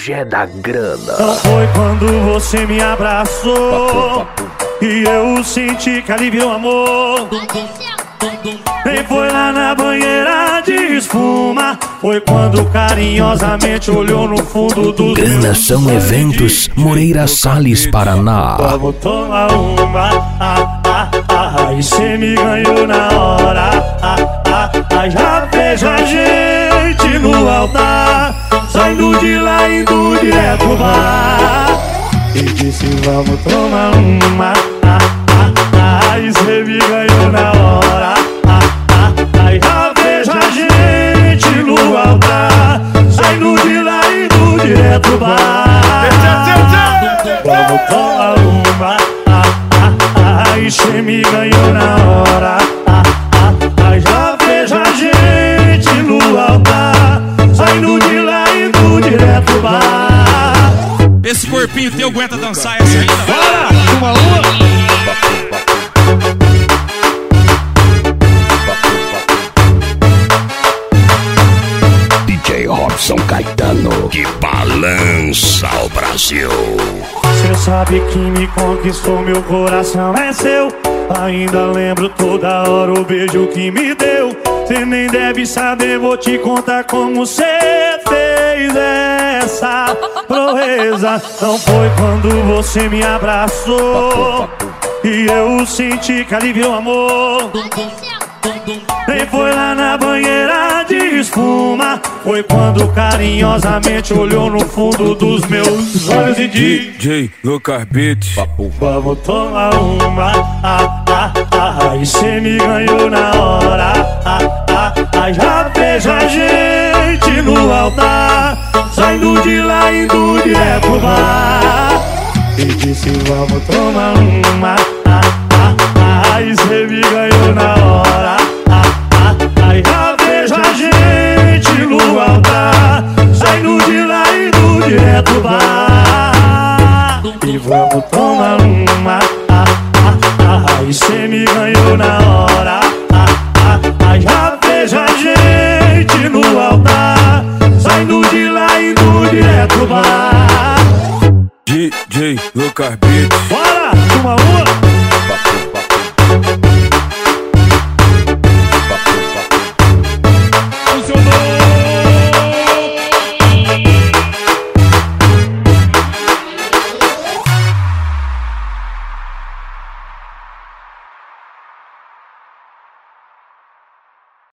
Zé da Grana. Não foi quando você me abraçou e eu senti que aliviou amor. Nem foi lá na banheira de espuma, foi quando carinhosamente olhou no fundo dos Granação Eventos, Moreira Salles, Paraná. Vamos tomar uma, e cê me ganhou na hora, já vejo a gente no altar, saindo de lá indo direto pro bar. E disse vamos tomar uma, e cê me ganhou na hora, já vejo a gente no altar, saindo de lá indo direto pro bar. Vamos tomar uma, e cê me ganhou na hora, já vejo a gente no altar, saindo de lá indo direto pro bar. Esse corpinho teu aguenta dançar essa ainda? Bora! Uma! DJ Robson Caetano, que balança o Brasil. Cê sabe que me conquistou, meu coração é seu. Ainda lembro toda hora o beijo que me deu. Cê nem deve saber, vou te contar como cê fez essa proeza. Não foi quando você me abraçou e eu senti que aliviou amor. Nem foi lá na banheira de espuma, foi quando carinhosamente olhou no fundo dos meus olhos e disse: DJ Lucas Beats. Vamos tomar uma, e cê me ganhou na hora, já vejo a gente no altar, saindo de lá indo direto pro bar. E disse vamos tomar uma, e cê me ganhou na hora, já vejo a gente no altar, saindo de lá indo direto pro bar. E vamos tomar uma, e cê me ganhou na hora, já vejo a gente no altar, saindo de lá indo direto pro bar. DJ Lucas Beats.